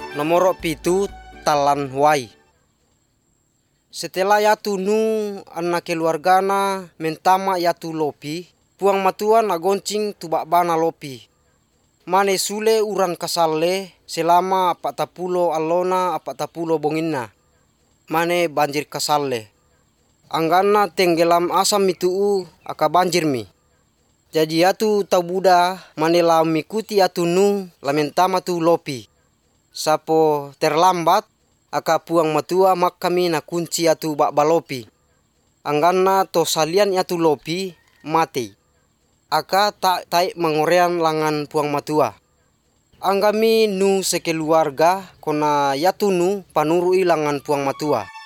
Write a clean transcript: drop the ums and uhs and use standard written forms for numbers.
Nomor pitu talan huai. Setelah yatu nu anak keluargana mentama yatu lopi, puang matua na goncing tubak bana lopi. Mane sule uran kasalle selama 40 alona 40 bonginna. Mane banjir kasalle. Anggana tenggelam asam itu aka banjir mi. Jadi yatu tau buda mane la mikuti yatu nu lamentama tu lopi. Sapo terlambat aka puang matua mak kami na kunci yatu bak balopi. Anggana to salian yatu lopi mati. Aka tak taik mengorean langan puang matua. Anggami nu sekeluarga kona yatu nu panuru ilangan puang matua.